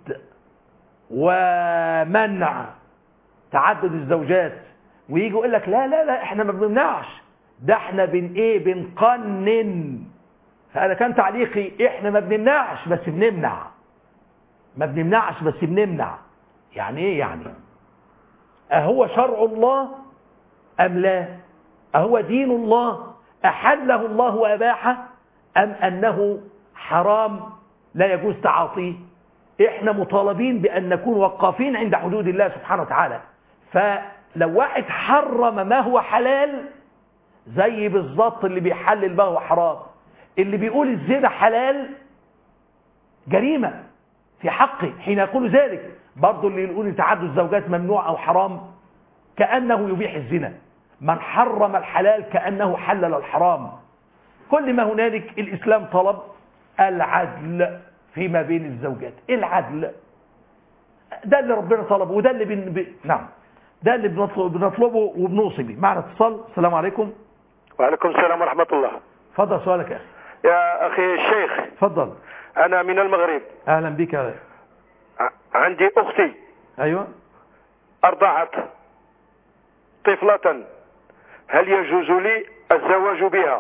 ومنع تعدد الزوجات، ويجي يقول لك لا لا لا احنا ما بنمنعش، ده احنا بن ايه بنقنن. فانا كان تعليقي احنا ما بنمنعش بس بنمنع، ما بنمنعش بس بنمنع. يعني ايه يعني؟ اهو شرع الله ام لا؟ اهو دين الله احله الله واباحه ام انه حرام لا يجوز تعاطيه؟ احنا مطالبين بان نكون وقافين عند حدود الله سبحانه وتعالى. فلو واحد حرم ما هو حلال زي بالظبط اللي بيحلل ما هو حرام، اللي بيقول الزنا حلال جريمة في حقه حين يقول ذلك. برضو اللي يقول تعدد الزوجات ممنوع أو حرام كأنه يبيح الزنا. من حرم الحلال كأنه حلل الحرام. كل ما هنالك الإسلام طلب العدل فيما بين الزوجات. العدل ده اللي ربنا طلبه، وده اللي بن... ب... نعم ده اللي بنطلب... بنطلبه وبنوصي به. معنا اتصال. السلام عليكم. وعليكم السلام ورحمة الله. اتفضل سؤالك يا أخي. يا أخي الشيخ، اتفضل. أنا من المغرب. أهلا بك يا عندي أختي. أيوة. أرضعت طفلة، هل يجوز لي الزواج بها؟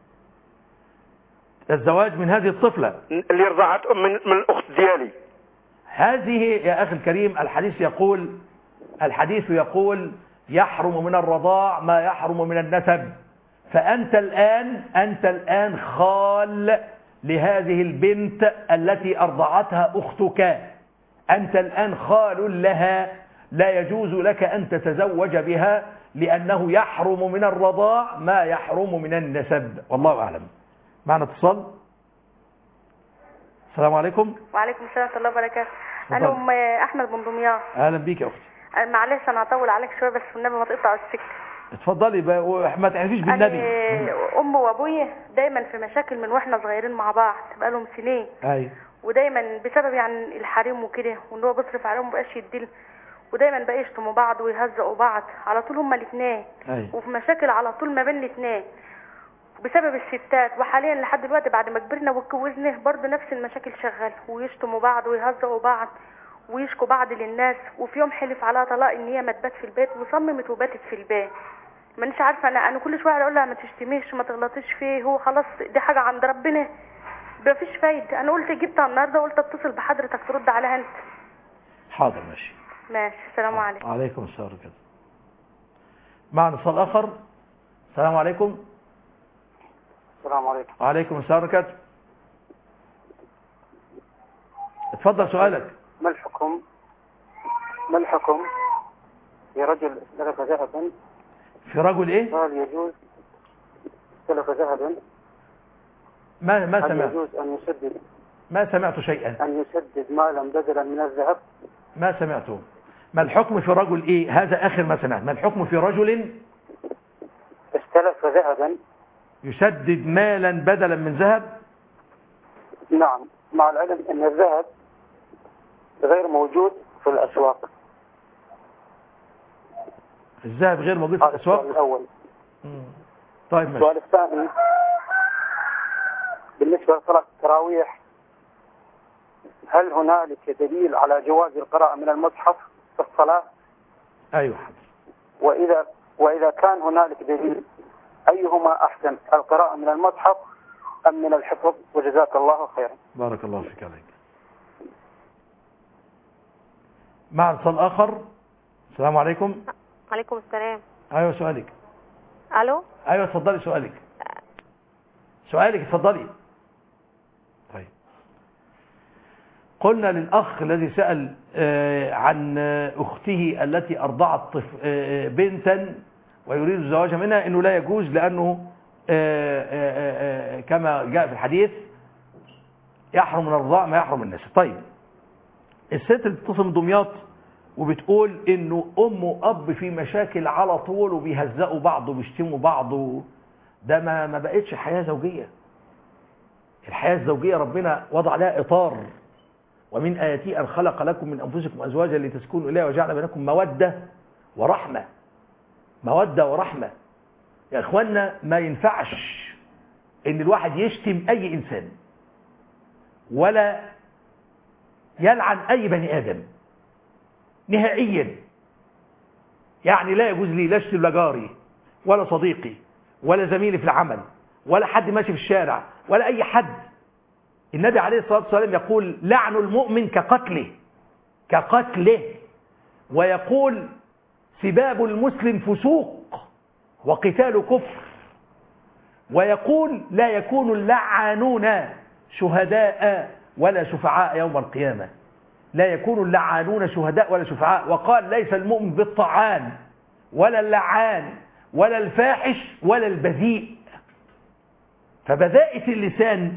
الزواج من هذه الطفلة اللي رضعت من, من الأخت ديالي. هذه يا أخي الكريم الحديث يقول الحديث يقول يحرم من الرضاع ما يحرم من النسب. فأنت الآن أنت الآن خال لهذه البنت التي أرضعتها أختك. أنت الآن خال لها، لا يجوز لك أن تتزوج بها لأنه يحرم من الرضاع ما يحرم من النسب. والله أعلم. معنا اتصال. السلام عليكم. وعليكم السلام ورحمة الله وبركاته. أنا أم أحمد بن دمياط. أهلا بيك يا أختي. معلش أنا هطول عليك شوية بس والنبي ما تقطع السكة. اتفضلي بقى، ما تعرفيش بالنبي. أم وأبويا دايما في مشاكل من وإحنا صغيرين مع بعض بقالهم سنين. أيوة. ودايما بسبب يعني الحريم وكده وإن هو بيصرف عليهم مبقاش يديل، ودايما بقى يشتموا بعض ويهزقوا بعض على طول هما الاثنين. أيوة. وفي مشاكل على طول ما بين الاثنين بسبب الستات. وحاليا لحد دلوقتي بعد ما كبرنا واتجوزنا برضه نفس المشاكل شغال، ويشتموا بعض ويهزقوا بعض ويشكوا بعض للناس. وفي يوم حلف عليها طلاق ان هي ما تبات في البيت وصممت وباتت في البيت. مانيش عارفه انا انا كل شويه اقول لها ما تشتميش ما تغلطيش فيه، هو خلاص دي حاجه عند ربنا مفيش فايده. انا قلت جبتها النهارده قلت اتصل بحضرتك ترد عليها انت. حاضر ماشي. ماشي. السلام عليكم. وعليكم السلام كده. معنا اتصال اخر. السلام عليكم. السلام عليكم. وعليكم السلام ورحمة الله. اتفضل سؤالك. ما الحكم ما الحكم في رجل استلف ذهبا؟ في رجل ايه؟ هل يجوز استلف ذهبا؟ ما ما سمعت. هل يجوز ان يسدد؟ ما سمعت شيئا. ان يسدد مالا بدلا من الذهب؟ ما سمعته. ما الحكم في رجل ايه؟ هذا اخر ما سمعت. ما الحكم في رجل استلف ذهبا يسدد مالا بدلا من ذهب؟ نعم، مع العلم ان الذهب غير موجود في الاسواق. الذهب غير موجود في الاسواق. السؤال الاول. مم. طيب ماشي. السؤال الثاني بالنسبه لصلاه التراويح، هل هنالك دليل على جواز القراءه من المصحف في الصلاه؟ ايوه حاضر. واذا واذا كان هنالك دليل أيهما أحسن، القراءة من المصحف أم من الحفظ؟ وجزاك الله خيرا. بارك الله فيك عليك. مع اتصال آخر. السلام عليكم. وعليكم السلام. أيوة سؤالك. ألو. أيوة اتفضلي سؤالك. سؤالك اتفضلي. طيب. قلنا للأخ الذي سأل عن أخته التي أرضعت بنتا ويريد الزواج منها انه لا يجوز لانه آآ آآ كما جاء في الحديث يحرم من الرضاع ما يحرم النسب. طيب الست اللي بتتصل من دمياط وبتقول انه ام واب في مشاكل على طول وبيهزقوا بعض وبيشتموا بعض، ده ما ما بقتش حياه زوجيه. الحياه الزوجيه ربنا وضع لها اطار، ومن اياته ان خلق لكم من انفسكم ازواجا لتسكنوا اليها وجعل بينكم موده ورحمه. مودة ورحمة يا اخوانا. ما ينفعش ان الواحد يشتم اي انسان ولا يلعن اي بني ادم نهائيا. يعني لا يجوز لي لا اشتم لا جاري ولا صديقي ولا زميلي في العمل ولا حد ماشي في الشارع ولا اي حد. النبي عليه الصلاة والسلام يقول لعن المؤمن كقتله كقتله، ويقول سباب المسلم فسوق وقتال كفر، ويقول لا يكون اللعانون شهداء ولا شفعاء يوم القيامة. لا يكون اللعانون شهداء ولا شفعاء. وقال ليس المؤمن بالطعان ولا اللعان ولا الفاحش ولا البذيء. فبذاءة اللسان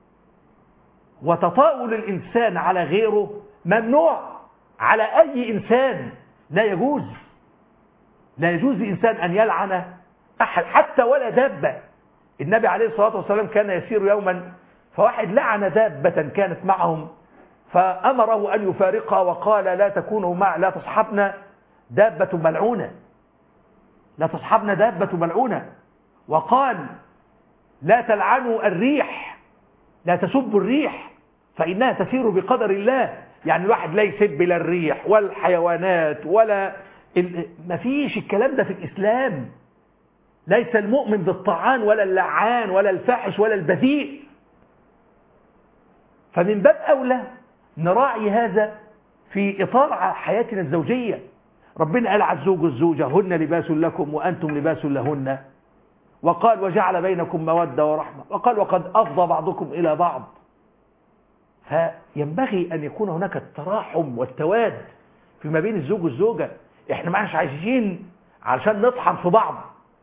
وتطاول الإنسان على غيره ممنوع على أي إنسان، لا يجوز لا يجوز لإنسان أن يلعن أحد حتى ولا دابة. النبي عليه الصلاة والسلام كان يسير يوما فواحد لعن دابة كانت معهم فأمره أن يفارقها وقال لا تكونوا مع لا تصحبنا دابة ملعونة، لا تصحبنا دابة ملعونة. وقال لا تلعنوا الريح، لا تسبوا الريح فإنها تسير بقدر الله. يعني الواحد لا يسب لا الريح ولا الحيوانات ولا ال... مفيش الكلام ده في الإسلام. ليس المؤمن بالطعان ولا اللعان ولا الفاحش ولا البذيء. فمن باب أولى نراعي هذا في إطار حياتنا الزوجية. ربنا قال على الزوج والزوجة هن لباس لكم وأنتم لباس لهن، وقال وجعل بينكم مودة ورحمة، وقال وقد أفضى بعضكم إلى بعض. فينبغي أن يكون هناك التراحم والتواد فيما بين الزوج والزوجة. احنا ما عادش عايشين علشان نطحن في بعض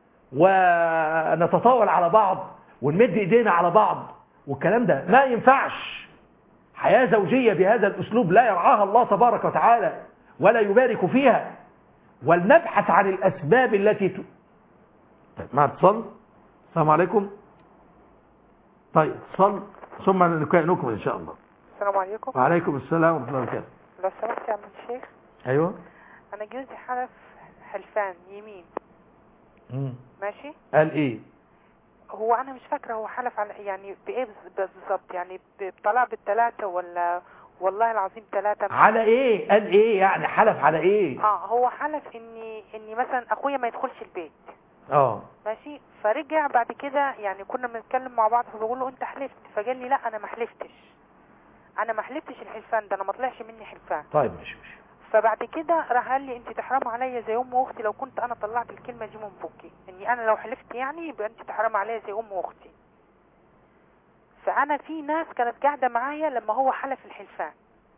ونتطاول على بعض ونمد ايدينا على بعض، والكلام ده ما ينفعش. حياة زوجية بهذا الأسلوب لا يرعاها الله تبارك وتعالى ولا يبارك فيها. ولنبحث عن الأسباب التي ت... طيب مع اتصال. السلام عليكم. طيب اتصال ثم نكمل إن شاء الله. السلام عليكم. وعليكم السلام ورحمة الله وبركاته. لو سمحت يا عم الشيخ. أيوه. أنا جوزي حلف حلفان يمين. مم. ماشي. قال إيه؟ هو أنا مش فاكرة هو حلف على يعني بإيه بالظبط، يعني بطلع بالثلاثة ولا والله العظيم ثلاثة. على إيه؟ قال إيه يعني حلف على إيه؟ آه هو حلف إني إني مثلا أخويا ما يدخلش البيت. اه ماشي. فرجع بعد كده يعني كنا بنتكلم مع بعض فبقول له انت حلفت، فقال لي لا انا ما حلفتش، انا ما حلفتش الحلفان ده، انا ما طلعش مني حلفان. طيب ماشي ماشي. فبعد كده راح قال لي انت تحرم عليا زي ام واختي لو كنت انا طلعت الكلمه دي من بوكي، اني انا لو حلفت يعني يبقى انت تحرم عليا زي ام واختي. فانا في ناس كانت قاعده معايا لما هو حلف الحلفان.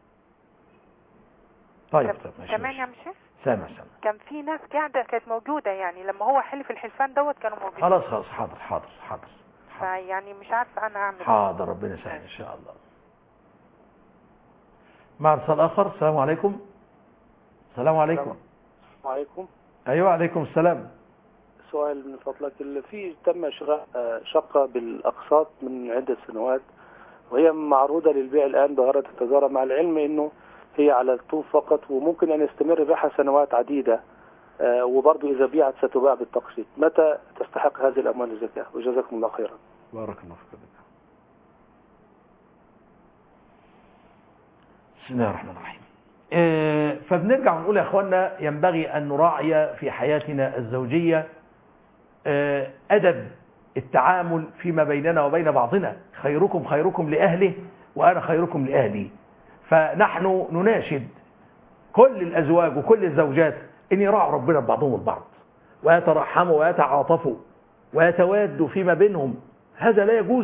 طيب طيب ماشي. كمان يا مشي سامع سامع. كان في ناس قاعده كانت موجوده يعني لما هو حلف الحلفان دوت كانوا موجودين. خلاص خلاص حاضر حاضر حاضر. فيعني مش عارفه انا اعمل حاضر ربنا يسهل ان شاء الله. مع اتصال اخر. السلام عليكم. السلام عليكم. السلام عليكم. ايوه عليكم السلام. سؤال من فضلك، اللي في تم شراء شقه بالاقساط من عده سنوات وهي معروضه للبيع الان بغرض التجاره، مع العلم انه هي على الطوب فقط وممكن ان يستمر بيعها سنوات عديده، وبرضه اذا بيعت ستباع بالتقسيط، متى تستحق هذه الاموال الزكاه؟ وجزاكم الله خيرا. بارك الله فيك. بسم الله الرحمن الرحيم. آه فبنرجع ونقول يا اخوانا ينبغي ان نراعي في حياتنا الزوجيه آه ادب التعامل فيما بيننا وبين بعضنا. خيركم خيركم لاهله وانا خيركم لاهلي. فنحن نناشد كل الازواج وكل الزوجات ان يراعوا ربنا ببعضهم البعض ويترحموا ويتعاطفوا ويتوادوا فيما بينهم. هذا لا يجوز.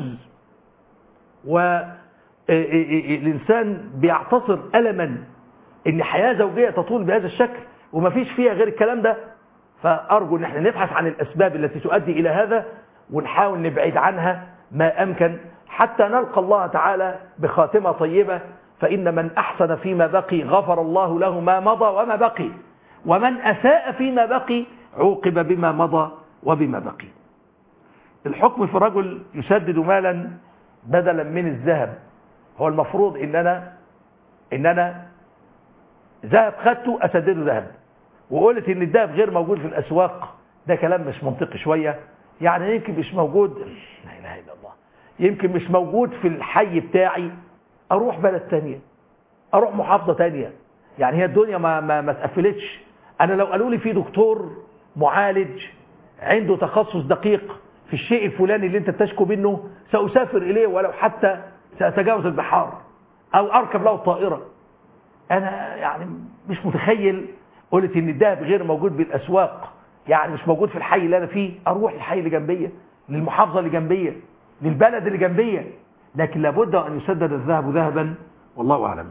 والإنسان بيعتصر ألما إن حياة زوجية تطول بهذا الشكل وما فيش فيها غير الكلام ده. فأرجو إن احنا نبحث عن الأسباب التي تؤدي إلى هذا ونحاول نبعد عنها ما أمكن حتى نلقى الله تعالى بخاتمة طيبة. فإن من أحسن فيما بقي غفر الله له ما مضى وما بقي، ومن أساء فيما بقي عوقب بما مضى وبما بقي. الحكم في رجل يسدد مالا بدلا من الذهب. هو المفروض ان انا ان انا ذهب خدته اسدده ذهب، وقلت ان الذهب غير موجود في الاسواق. ده كلام مش منطقي شويه. يعني يمكن مش موجود، لا اله الا الله، يمكن مش موجود في الحي بتاعي، اروح بلد تانية، اروح محافظه تانية. يعني هي الدنيا ما ما ما اتقفلتش. انا لو قالوا لي في دكتور معالج عنده تخصص دقيق في الشيء الفلاني اللي انت بتشكو منه سأسافر إليه ولو حتى سأتجاوز البحار أو أركب له الطائرة. أنا يعني مش متخيل. قلت إن الذهب غير موجود بالأسواق، يعني مش موجود في الحي اللي أنا فيه، أروح الحي اللي جنبية، للمحافظة اللي جنبية، للبلد اللي جنبية. لكن لابد أن يسدد الذهب ذهبا والله أعلم.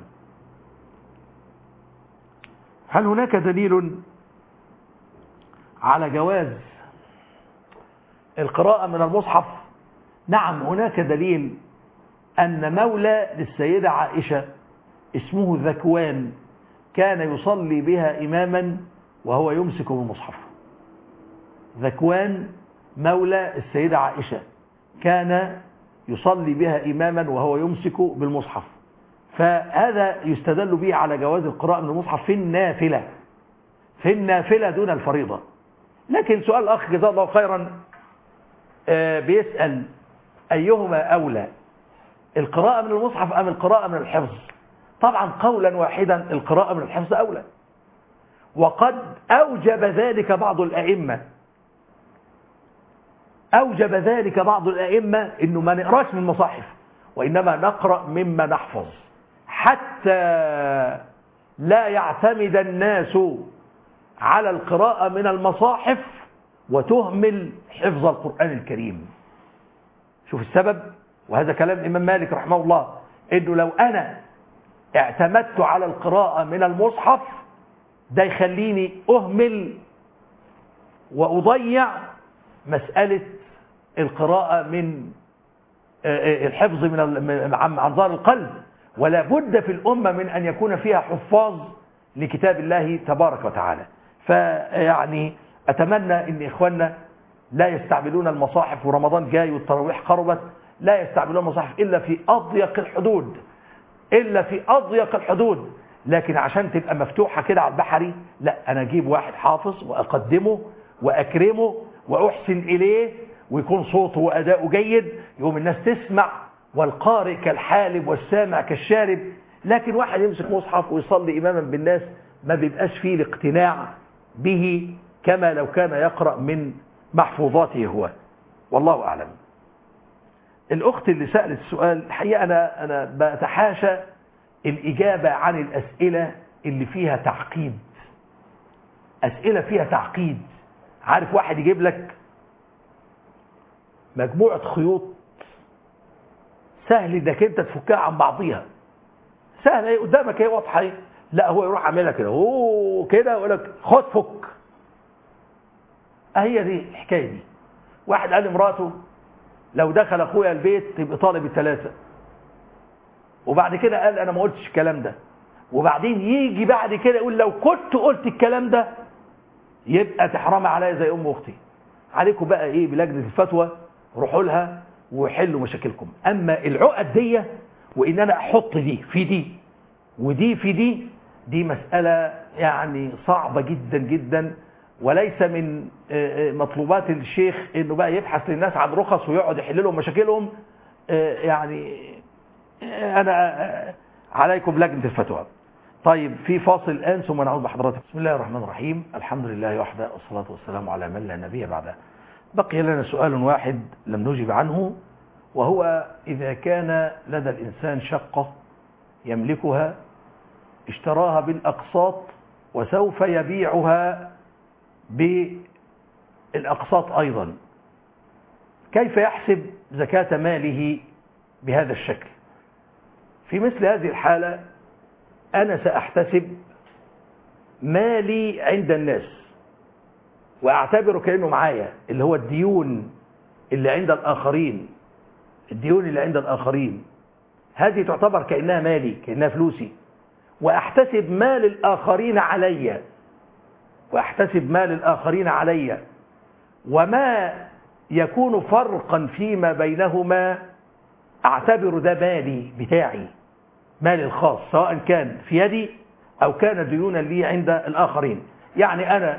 هل هناك دليل على جواز القراءة من المصحف نعم هناك دليل أن مولى للسيدة عائشة اسمه ذكوان كان يصلي بها إماما وهو يمسك بالمصحف. ذكوان مولى السيدة عائشة كان يصلي بها إماما وهو يمسك بالمصحف، فهذا يستدل به على جواز القراءة من المصحف في النافلة في النافلة دون الفريضة. لكن سؤال الأخ جزاه الله خيرا بيسأل أيهما أولى، القراءة من المصحف أم القراءة من الحفظ؟ طبعا قولا واحدا القراءة من الحفظ أولى، وقد أوجب ذلك بعض الأئمة أوجب ذلك بعض الأئمة إنه ما نقراش من المصاحف وإنما نقرأ مما نحفظ، حتى لا يعتمد الناس على القراءة من المصاحف وتهمل حفظ القرآن الكريم. شوف السبب، وهذا كلام الإمام مالك رحمه الله، إنه لو أنا اعتمدت على القراءة من المصحف ده يخليني أهمل وأضيع مسألة القراءة من الحفظ من عن ظهر القلب، ولا بد في الأمة من أن يكون فيها حفاظ لكتاب الله تبارك وتعالى. فيعني أتمنى أن إخواننا لا يستعملون المصاحف، ورمضان جاي والتراويح قربت، لا يستعملون المصاحف إلا في أضيق الحدود إلا في أضيق الحدود لكن عشان تبقى مفتوحة كده على البحري، لا، أنا أجيب واحد حافظ وأقدمه وأكرمه وأحسن إليه ويكون صوته وأداؤه جيد، يوم الناس تسمع، والقارئ كالحالب والسامع كالشارب. لكن واحد يمسك مصحف ويصلي إماما بالناس ما بيبقاش فيه الاقتناع به كما لو كان يقرأ من محفوظاته هو، والله أعلم. الأخت اللي سألت السؤال، الحقيقة أنا, أنا بتحاشى الإجابة عن الأسئلة اللي فيها تعقيد. أسئلة فيها تعقيد، عارف واحد يجيب لك مجموعة خيوط سهل انك انت تفكها عن بعضيها، سهل ايه قدامك ايه واضحه ايه، لا هو يروح عاملها كده اوه كده يقول لك خد فك. اهي دي الحكايه دي. واحد قال لمراته لو دخل اخويا البيت تبقى طالب الثلاثه، وبعد كده قال انا ما قلتش الكلام ده، وبعدين يجي بعد كده يقول لو كنت قلت الكلام ده يبقى تحرم عليا زي ام اختي. عليكم بقى ايه بلجنه الفتوى، روحوا لها وحلوا مشاكلكم. اما العقد دي وان انا احط دي في دي ودي في دي، دي مسألة يعني صعبة جدا جدا، وليس من مطلوبات الشيخ انه بقى يبحث للناس عن رخص ويقعد يحل لهم مشاكلهم. يعني انا عليكم لجنة الفتوى. طيب في فاصل الان ثم نعود بحضراتكم. بسم الله الرحمن الرحيم، الحمد لله وحده والصلاة والسلام على من لا نبي بعده. بقي لنا سؤال واحد لم نجب عنه، وهو إذا كان لدى الإنسان شقة يملكها اشتراها بالأقساط وسوف يبيعها بالأقساط أيضا، كيف يحسب زكاة ماله بهذا الشكل؟ في مثل هذه الحالة أنا سأحتسب مالي عند الناس وأعتبره كأنه معايا، اللي هو الديون اللي عند الآخرين الديون اللي عند الآخرين هذه تعتبر كأنها مالي، كأنها فلوسي، وأحتسب مال الآخرين علي وأحتسب مال الآخرين علي وما يكون فرقا فيما بينهما أعتبر ده مالي بتاعي، مالي الخاص، سواء كان في يدي أو كان ديونا لي عند الآخرين. يعني أنا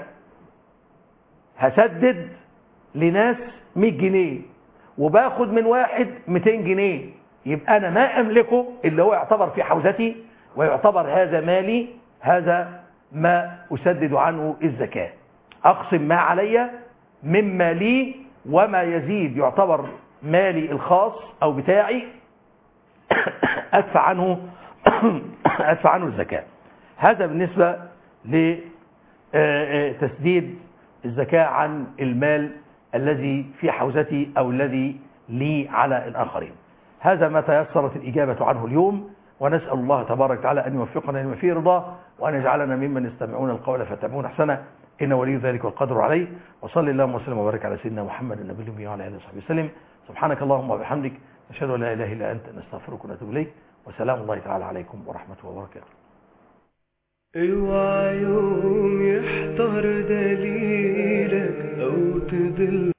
هسدد لناس مئة جنيه وباخد من واحد مئتين جنيه، يبقى أنا ما أملكه اللي هو يعتبر في حوزتي ويعتبر هذا مالي، هذا ما أسدد عنه الزكاة. أقسم ما علي مما لي وما يزيد يعتبر مالي الخاص أو بتاعي أدفع عنه أدفع عنه الزكاة. هذا بالنسبة لتسديد الزكاة عن المال الذي في حوزتي أو الذي لي على الآخرين. هذا ما تيسرت الإجابة عنه اليوم، ونسأل الله تبارك وتعالى أن يوفقنا لما فيه رضاه، وأن يجعلنا ممن يستمعون القول فيتبعون أحسنه، إن ولي ذلك والقدر عليه. وصلى اللهم وسلم وبارك على سيدنا محمد النبي الأمي وعلى آله وصحبه وسلم. سبحانك اللهم وبحمدك، نشهد ان لا اله الا انت، نستغفرك ونتوب اليك، وسلام الله تعالى عليكم ورحمته وبركاته. اوعى يوم يحضر دليلك او تضل